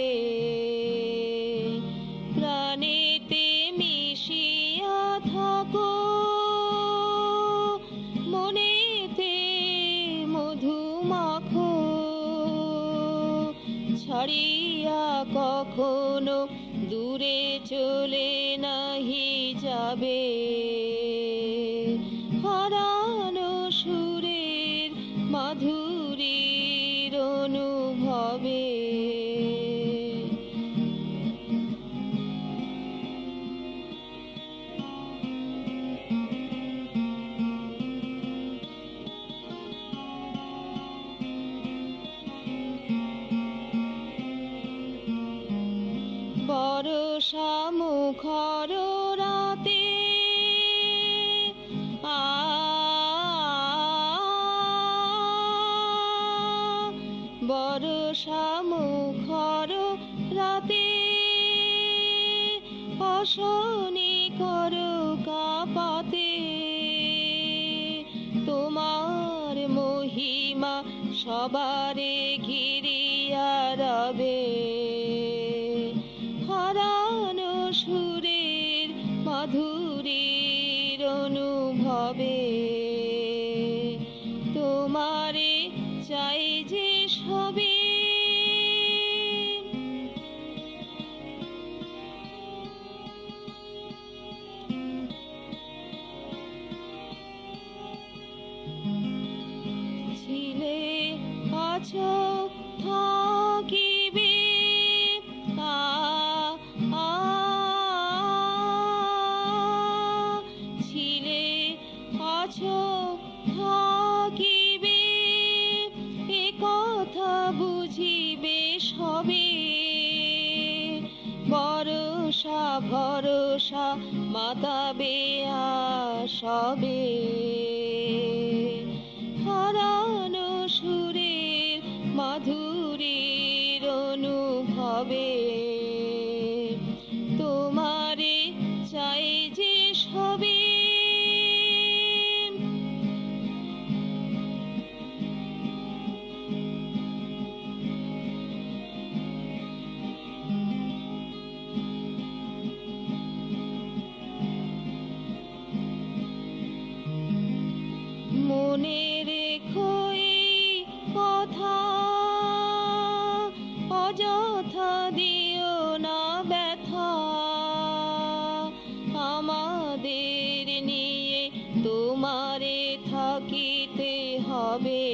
প্রাণেতে মিশিয়া থাকো, মনেতে মধু মাখো, ছাড়িয়া কখনো দূরে চলে নাহি যাবে। হারানো সুরের মাধুরীর অনুভবে। বরষা মুখর রাতে বরষা মুখর রাতে অশনি কর কাপাতে, তোমার মহিমা সবারে ঘিরিয়া রবে। হারানো সুরের মাধুরীর অনুভবে, তোমারে চাই যে সবে। ছিলে আছো থাকিবে, ছিলে আছো থাকিবে, এ কথা বুঝিবে সবে। বরষা ভরসা মাতাবে আসবে। হারানো সুরের মাধুরীর অনুভবে, তোমারে চাই যে সবে। মনে রেখো এই কথা, অযথা দিও না ব্যথা। আমাদের নিয়ে তোমারে থাকিতে হবে।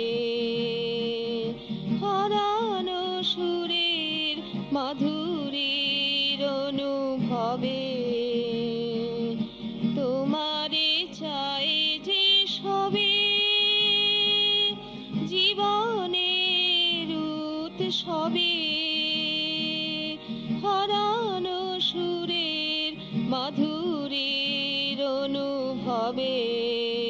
হারানো সুরের মাধুরীর অনুভবে, তোমারে চাই যে সবে। জীবনের উৎসবে, হারানো সুরের মাধুরীর অনুভবে।